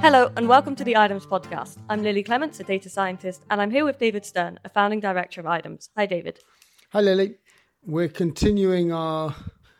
Hello and welcome to the IDEMS podcast. I'm Lily Clements, a data scientist, and I'm here with David Stern, a founding director of IDEMS. Hi, David. Hi, Lily. We're continuing our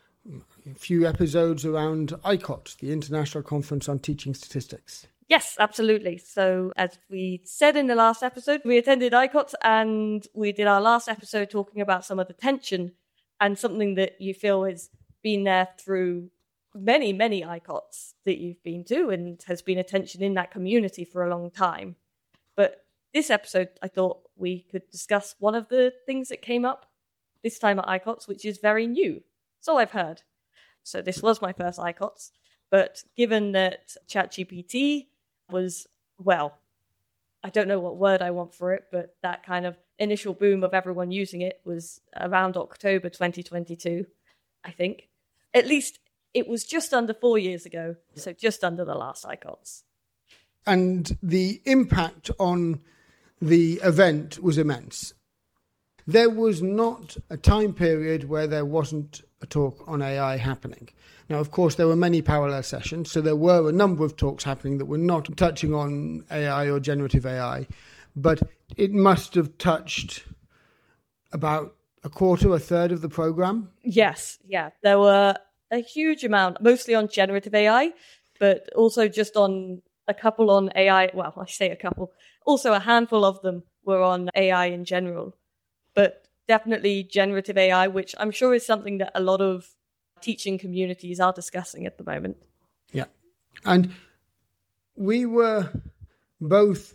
few episodes around ICOT, the International Conference on Teaching Statistics. Yes, absolutely. So as we said in the last episode, we attended ICOT and we did our last episode talking about some of the tension and something that you feel has been there through many ICOTs that you've been to and has been a tension in that community for a long time. But this episode, I thought we could discuss one of the things that came up this time at ICOTs, which is very new. So I've heard. So this was my first ICOTs. But given that ChatGPT was, well, I don't know what word I want for it, but that kind of initial boom of everyone using it was around October 2022, I think. At least it was just under 4 years ago, so just under the last ICOTs. And the impact on the event was immense. There was not a time period where there wasn't a talk on AI happening. Now, of course, there were many parallel sessions, so there were a number of talks happening that were not touching on AI or generative AI, but it must have touched about a quarter, a third of the program. Yes, yeah. There were a huge amount, mostly on generative AI, but also just on a couple on AI. Well, I say a couple. Also, a handful of them were on AI in general, but definitely generative AI, which I'm sure is something that a lot of teaching communities are discussing at the moment. Yeah. And we were both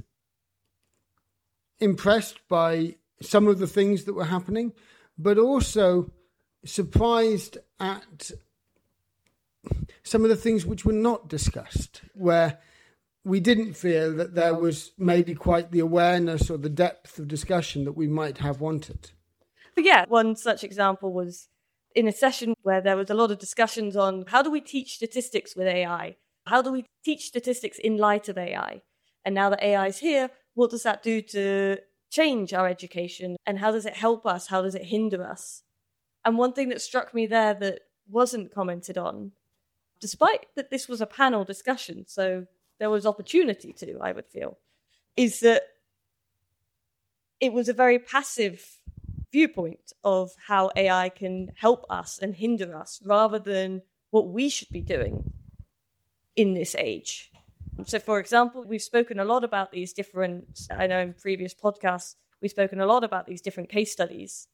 impressed by some of the things that were happening, but also surprised at some of the things which were not discussed, where we didn't feel that there was maybe quite the awareness or the depth of discussion that we might have wanted. But yeah, one such example was in a session where there was a lot of discussions on how do we teach statistics with AI? How do we teach statistics in light of AI? And now that AI is here, what does that do to change our education? And how does it help us? How does it hinder us? And one thing that struck me there that wasn't commented on, despite that this was a panel discussion, so there was opportunity to, I would feel, is that it was a very passive viewpoint of how AI can help us and hinder us rather than what we should be doing in this age. So, for example, we've spoken a lot about these different, I know in previous podcasts, we've spoken a lot about these different case studies.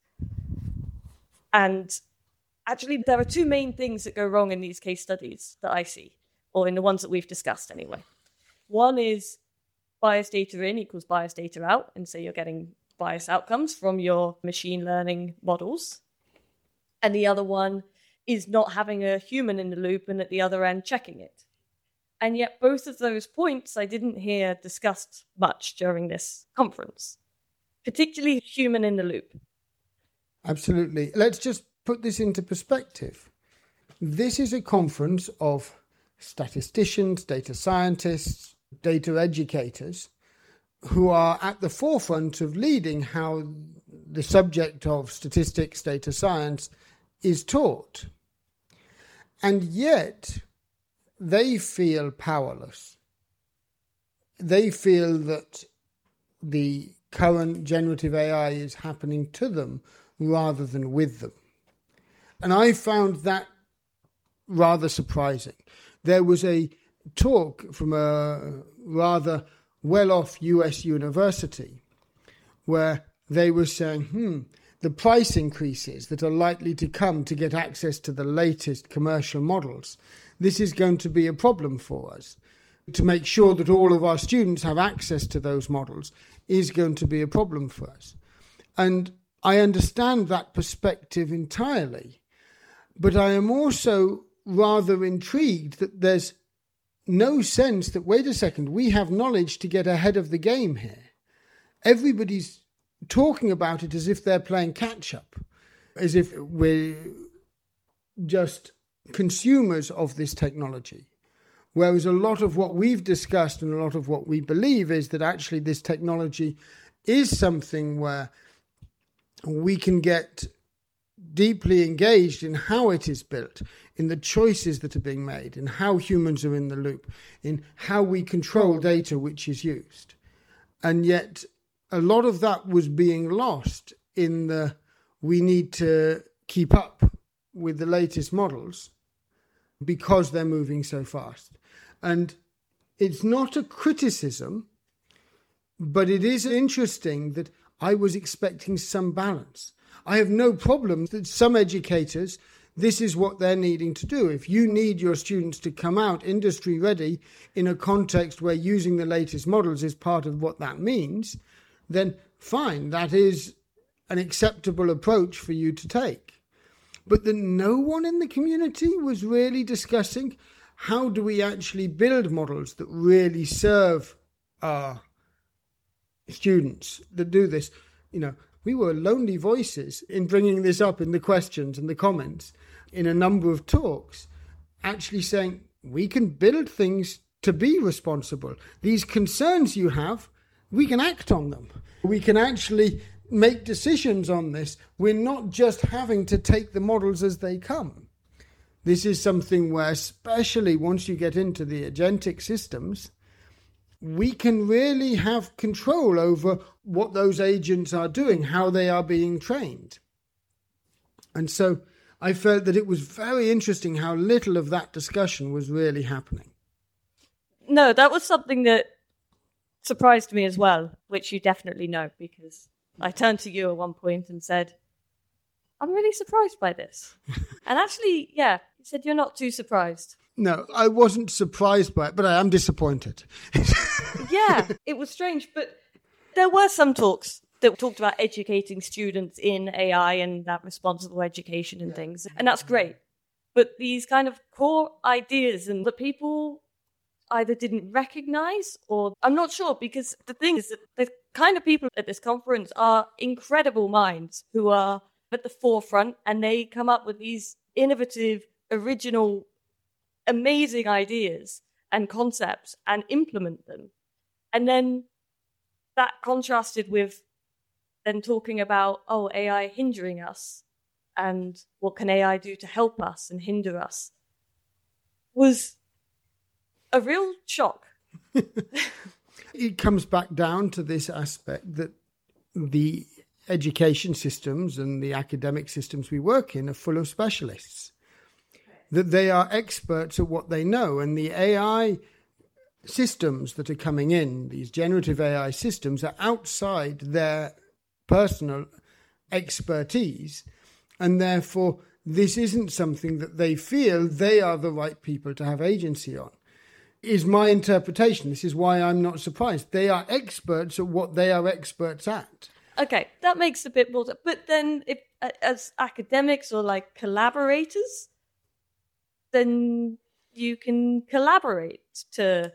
And actually, there are two main things that go wrong in these case studies that I see, or in the ones that we've discussed anyway. One is biased data in equals biased data out, and so you're getting biased outcomes from your machine learning models. And the other one is not having a human in the loop and at the other end checking it. And yet both of those points I didn't hear discussed much during this conference, particularly human in the loop. Absolutely. Let's just put this into perspective. This is a conference of statisticians, data scientists, data educators who are at the forefront of leading how the subject of statistics, data science is taught. And yet they feel powerless. They feel that the current generative AI is happening to them rather than with them. And I found that rather surprising. There was a talk from a rather well-off US university where they were saying, the price increases that are likely to come to get access to the latest commercial models, this is going to be a problem for us. To make sure that all of our students have access to those models is going to be a problem for us. And I understand that perspective entirely, but I am also rather intrigued that there's no sense that, wait a second, we have knowledge to get ahead of the game here. Everybody's talking about it as if they're playing catch up, as if we're just consumers of this technology. Whereas a lot of what we've discussed and a lot of what we believe is that actually this technology is something where we can get deeply engaged in how it is built, in the choices that are being made, in how humans are in the loop, in how we control data which is used. And yet a lot of that was being lost in the we need to keep up with the latest models because they're moving so fast. And it's not a criticism, but it is interesting that I was expecting some balance. I have no problem that some educators, this is what they're needing to do. If you need your students to come out industry ready in a context where using the latest models is part of what that means, then fine, that is an acceptable approach for you to take. But that no one in the community was really discussing how do we actually build models that really serve our students that do this. We were lonely voices in bringing this up in the questions and the comments in a number of talks, actually saying we can build things to be responsible. These concerns you have, we can act on them. We can actually make decisions on this. We're not just having to take the models as they come. This is something where, especially once you get into the agentic systems, we can really have control over what those agents are doing, how they are being trained. And so I felt that it was very interesting how little of that discussion was really happening. No, that was something that surprised me as well, which you definitely know, because I turned to you at one point and said, I'm really surprised by this. And actually, yeah, you said you're not too surprised. No, I wasn't surprised by it, but I am disappointed. Yeah, it was strange, but there were some talks that talked about educating students in AI and that responsible education and things, and that's great. But these kind of core ideas and that people either didn't recognize or I'm not sure, because the thing is that the kind of people at this conference are incredible minds who are at the forefront, and they come up with these innovative, original, amazing ideas and concepts and implement them. And then that contrasted with then talking about, AI hindering us and what can AI do to help us and hinder us was a real shock. It comes back down to this aspect that the education systems and the academic systems we work in are full of specialists, that they are experts at what they know. And the AI systems that are coming in, these generative AI systems, are outside their personal expertise. And therefore, this isn't something that they feel they are the right people to have agency on, is my interpretation. This is why I'm not surprised. They are experts at what they are experts at. Okay, that makes a bit more. But then, if as academics or like collaborators, then you can collaborate to.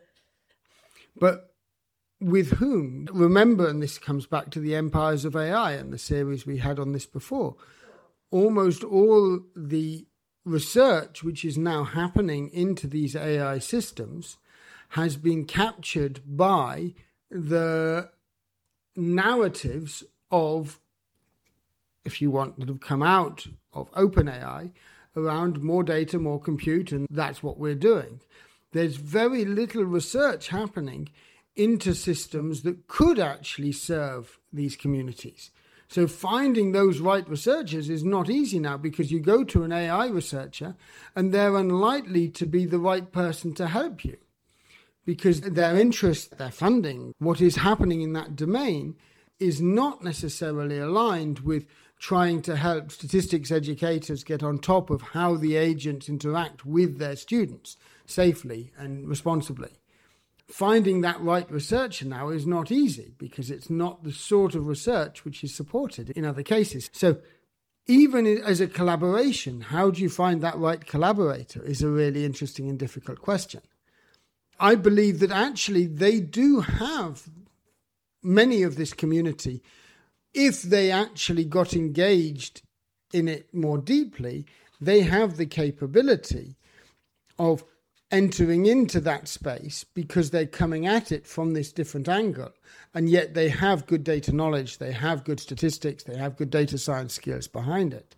But with whom? Remember, and this comes back to the Empires of AI and the series we had on this before. Almost all the research which is now happening into these AI systems has been captured by the narratives of, if you want, that have come out of OpenAI around more data, more compute, and that's what we're doing. There's very little research happening into systems that could actually serve these communities. So finding those right researchers is not easy now, because you go to an AI researcher and they're unlikely to be the right person to help you, because their interest, their funding, what is happening in that domain is not necessarily aligned with trying to help statistics educators get on top of how the agents interact with their students safely and responsibly. Finding that right researcher now is not easy, because it's not the sort of research which is supported in other cases. So even as a collaboration, how do you find that right collaborator is a really interesting and difficult question. I believe that actually they do have many of this community, if they actually got engaged in it more deeply, they have the capability of entering into that space because they're coming at it from this different angle. And yet they have good data knowledge, they have good statistics, they have good data science skills behind it.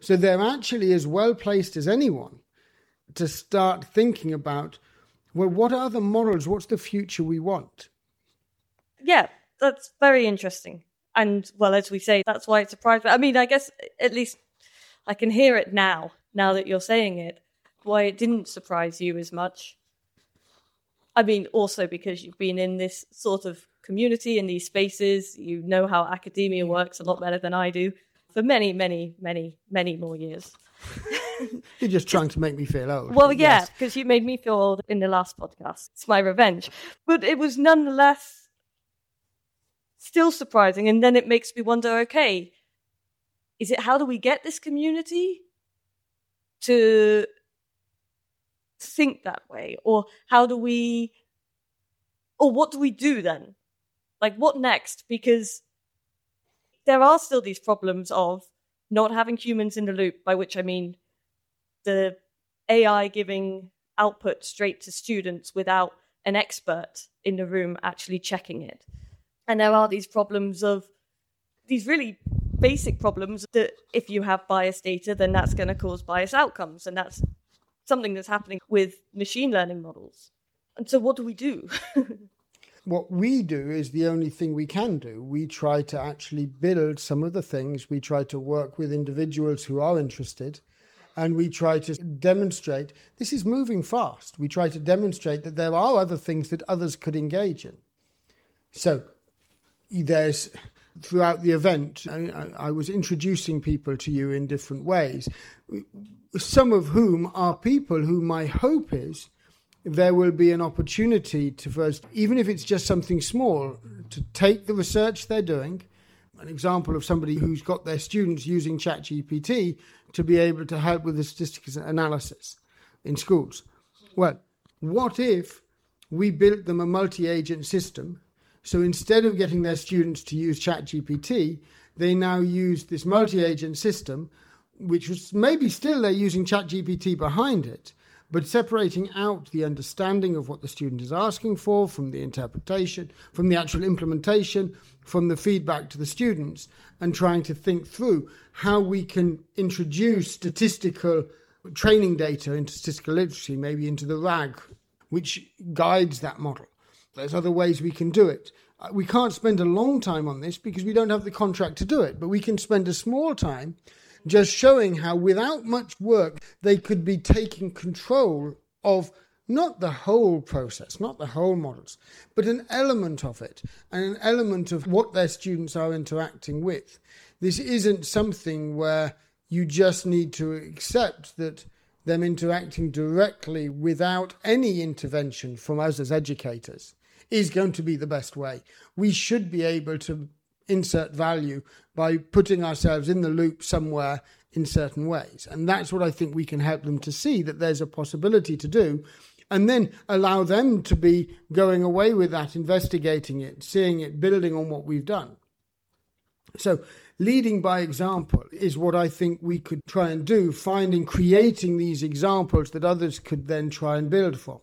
So they're actually as well placed as anyone to start thinking about, well, what are the models? What's the future we want? Yeah, that's very interesting. And, well, as we say, that's why it surprised me. I mean, I guess at least I can hear it now that you're saying it, why it didn't surprise you as much. I mean, also because you've been in this sort of community, in these spaces, you know how academia works a lot better than I do for many, many, many, many more years. You're just trying to make me feel old. Well, yeah, because you made me feel old in the last podcast. It's my revenge. But it was nonetheless still surprising. And then it makes me wonder, okay, how do we get this community to think that way? Or what do we do then? Like, what next? Because there are still these problems of not having humans in the loop, by which I mean the AI giving output straight to students without an expert in the room actually checking it. And there are these problems of these really basic problems that if you have biased data, then that's going to cause biased outcomes. And that's something that's happening with machine learning models. And so what do we do? What we do is the only thing we can do. We try to actually build some of the things. We try to work with individuals who are interested, and we try to demonstrate, this is moving fast. We try to demonstrate that there are other things that others could engage in. So there's, throughout the event, I was introducing people to you in different ways, some of whom are people who my hope is there will be an opportunity to first, even if it's just something small, to take the research they're doing, an example of somebody who's got their students using ChatGPT to be able to help with the statistics analysis in schools. Well, what if we built them a multi-agent system? So instead of getting their students to use ChatGPT, they now use this multi-agent system, which was maybe still they're using ChatGPT behind it, but separating out the understanding of what the student is asking for from the interpretation, from the actual implementation, from the feedback to the students, and trying to think through how we can introduce statistical training data into statistical literacy, maybe into the RAG, which guides that model. There's other ways we can do it. We can't spend a long time on this because we don't have the contract to do it, but we can spend a small time just showing how without much work they could be taking control of not the whole process, not the whole models, but an element of it and an element of what their students are interacting with. This isn't something where you just need to accept that them interacting directly without any intervention from us as educators is going to be the best way. We should be able to insert value by putting ourselves in the loop somewhere in certain ways. And that's what I think we can help them to see, that there's a possibility to do, and then allow them to be going away with that, investigating it, seeing it, building on what we've done. So leading by example is what I think we could try and do, creating these examples that others could then try and build from.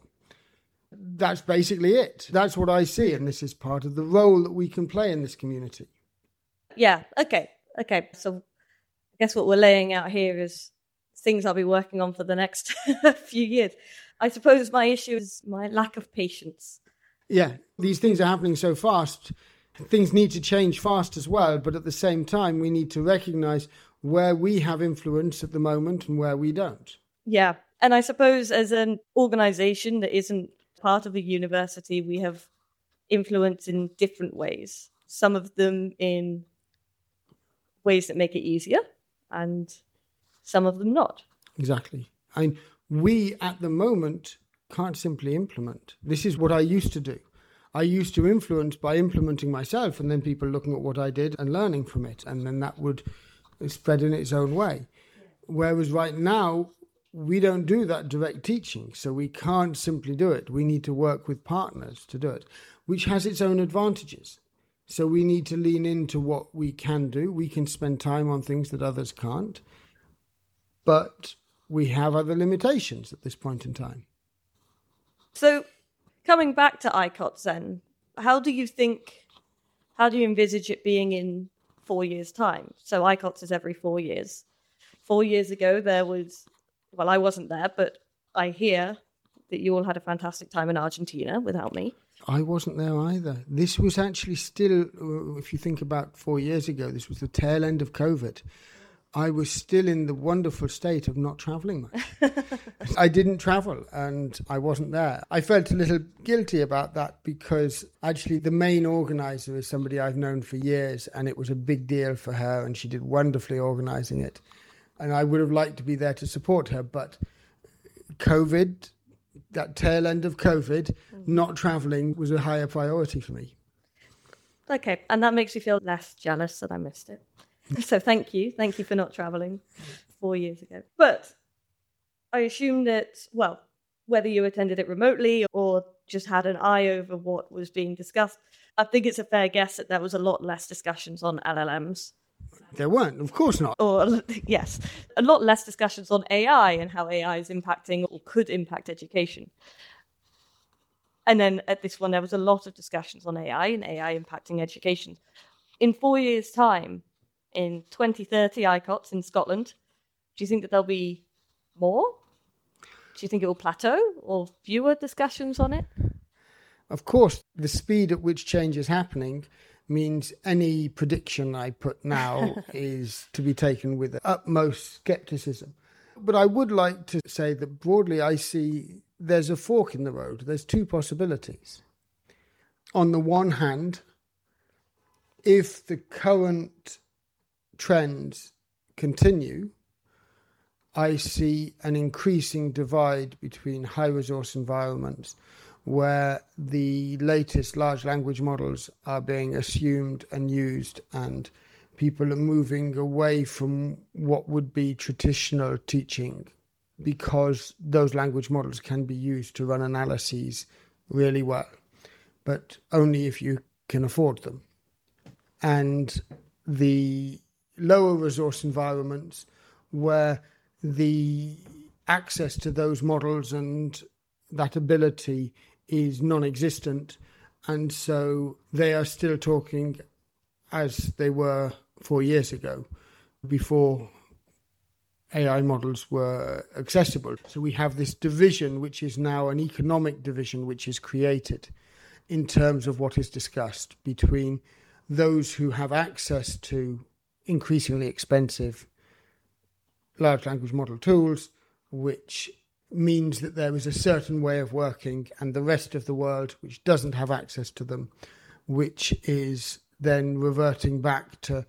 That's basically it. That's what I see, and this is part of the role that we can play in this community. Yeah, okay. So I guess what we're laying out here is things I'll be working on for the next few years. I suppose my issue is my lack of patience. Yeah, these things are happening so fast. Things need to change fast as well, but at the same time, we need to recognize where we have influence at the moment and where we don't. Yeah, and I suppose as an organization that isn't part of a university, we have influence in different ways. Some of them in ways that make it easier, and some of them not. Exactly. We, at the moment, can't simply implement. This is what I used to do. I used to influence by implementing myself, and then people looking at what I did and learning from it, and then that would spread in its own way. Whereas right now, we don't do that direct teaching, so we can't simply do it. We need to work with partners to do it, which has its own advantages. So we need to lean into what we can do. We can spend time on things that others can't, but we have other limitations at this point in time. So coming back to ICOTS then, how do you envisage it being in 4 years' time? So ICOTS is every 4 years. 4 years ago, there was, well, I wasn't there, but I hear that you all had a fantastic time in Argentina without me. I wasn't there either. This was actually still, if you think about 4 years ago, this was the tail end of COVID. I was still in the wonderful state of not traveling much. I didn't travel and I wasn't there. I felt a little guilty about that because actually the main organizer is somebody I've known for years, and it was a big deal for her and she did wonderfully organizing it. And I would have liked to be there to support her, but COVID, that tail end of COVID, not traveling was a higher priority for me. Okay, and that makes me feel less jealous that I missed it. So thank you. Thank you for not traveling 4 years ago. But I assume that, well, whether you attended it remotely or just had an eye over what was being discussed, I think it's a fair guess that there was a lot less discussions on LLMs. There weren't, of course not. Or, yes, a lot less discussions on AI and how AI is impacting or could impact education. And then at this one, there was a lot of discussions on AI and AI impacting education. In 4 years' time, in 2030 ICOTS in Scotland, do you think that there'll be more? Do you think it will plateau or fewer discussions on it? Of course, the speed at which change is happening means any prediction I put now is to be taken with utmost skepticism. But I would like to say that broadly I see there's a fork in the road. There's two possibilities. On the one hand, if the current trends continue, I see an increasing divide between high-resource environments where the latest large language models are being assumed and used, and people are moving away from what would be traditional teaching because those language models can be used to run analyses really well, but only if you can afford them. And the lower resource environments where the access to those models and that ability is non-existent, and so they are still talking as they were 4 years ago before AI models were accessible. So we have this division, which is now an economic division, which is created in terms of what is discussed between those who have access to increasingly expensive large language model tools, which means that there is a certain way of working, and the rest of the world which doesn't have access to them, which is then reverting back to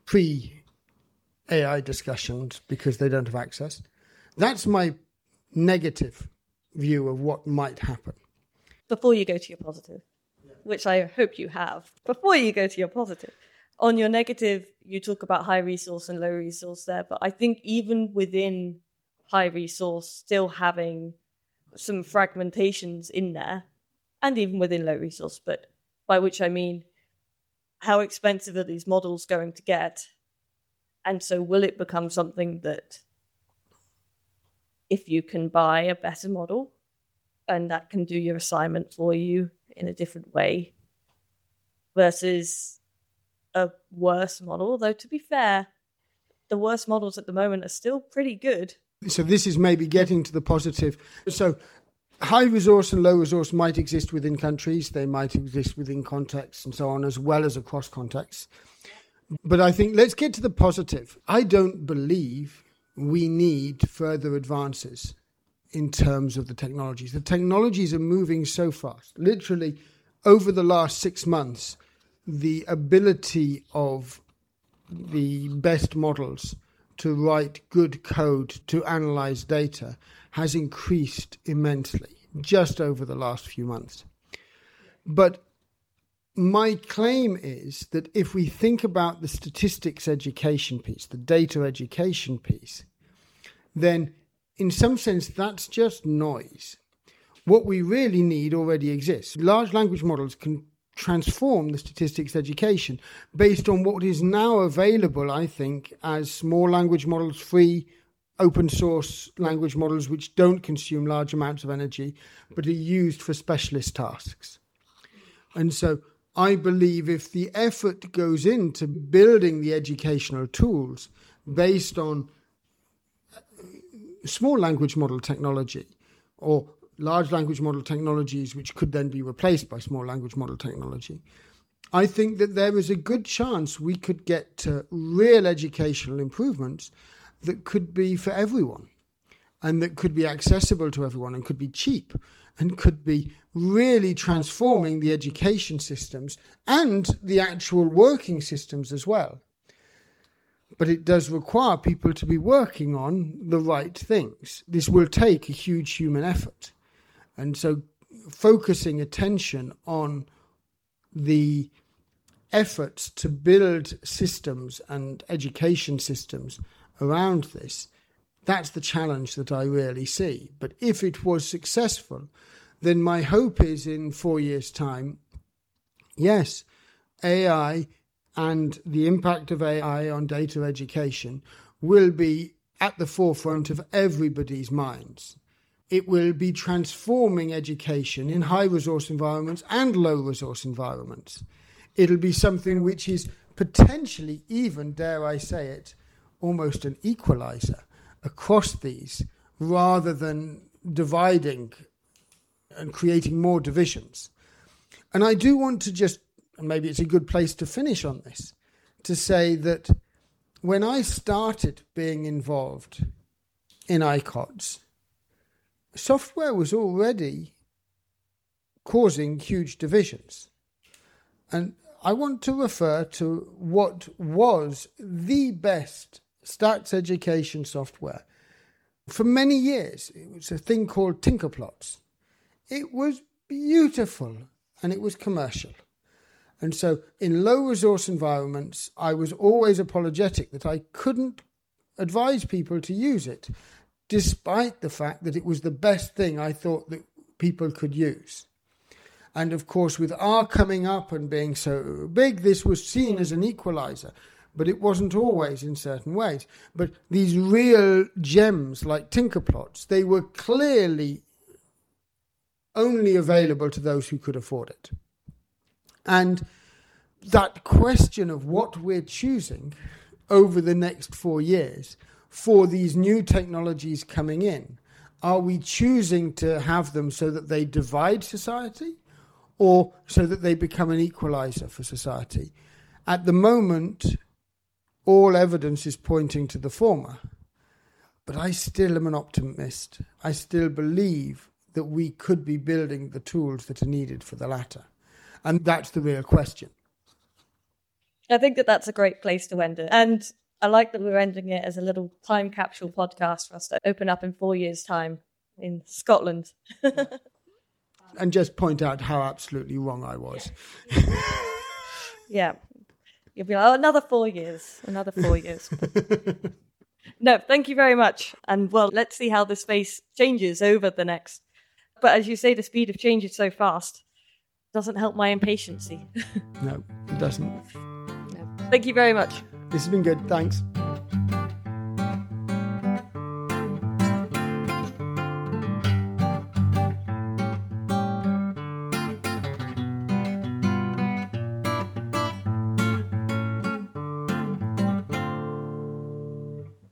pre-AI discussions because they don't have access. That's my negative view of what might happen. Before you go to your positive, which I hope you have, before you go to your positive, on your negative, you talk about high resource and low resource there, but I think even within high resource, still having some fragmentations in there, and even within low resource, but by which I mean, how expensive are these models going to get? And so will it become something that if you can buy a better model and that can do your assignment for you in a different way versus a worse model, though to be fair, the worst models at the moment are still pretty good. So this is maybe getting to the positive. So high resource and low resource might exist within countries. They might exist within contexts and so on, as well as across contexts. But I think let's get to the positive. I don't believe we need further advances in terms of the technologies. The technologies are moving so fast. Literally, over the last 6 months, the ability of the best models to write good code to analyze data has increased immensely just over the last few months. But my claim is that if we think about the statistics education piece, the data education piece, then in some sense that's just noise. What we really need already exists. Large language models can transform the statistics education based on what is now available, I think, as small language models, free, open source language models which don't consume large amounts of energy but are used for specialist tasks. And so I believe if the effort goes into building the educational tools based on small language model technology or large language model technologies, which could then be replaced by small language model technology, I think that there is a good chance we could get to real educational improvements that could be for everyone and that could be accessible to everyone and could be cheap and could be really transforming the education systems and the actual working systems as well. But it does require people to be working on the right things. This will take a huge human effort. And so focusing attention on the efforts to build systems and education systems around this, that's the challenge that I really see. But if it was successful, then my hope is in 4 years' time, yes, AI and the impact of AI on data education will be at the forefront of everybody's minds. It will be transforming education in high-resource environments and low-resource environments. It'll be something which is potentially even, dare I say it, almost an equalizer across these, rather than dividing and creating more divisions. And I do want to just, and maybe it's a good place to finish on this, to say that when I started being involved in ICOTS, software was already causing huge divisions. And I want to refer to what was the best stats education software for many years. It was a thing called Tinkerplots. It was beautiful and it was commercial. And so in low resource environments, I was always apologetic that I couldn't advise people to use it, despite the fact that it was the best thing I thought that people could use. And of course, with R coming up and being so big, this was seen as an equalizer, but it wasn't always in certain ways. But these real gems like Tinkerplots, they were clearly only available to those who could afford it. And that question of what we're choosing over the next 4 years for these new technologies coming in, are we choosing to have them so that they divide society or so that they become an equalizer for society? At the moment, all evidence is pointing to the former. But I still am an optimist. I still believe that we could be building the tools that are needed for the latter. And that's the real question. I think that that's a great place to end it. And I like that we're ending it as a little time capsule podcast for us to open up in 4 years' time in Scotland. And just point out how absolutely wrong I was. Yeah. You'll be like, oh, another 4 years. No, thank you very much. And well, let's see how the space changes over the next. But as you say, the speed of change is so fast. Doesn't help my impatience. No, it doesn't. No. Thank you very much. This has been good. Thanks.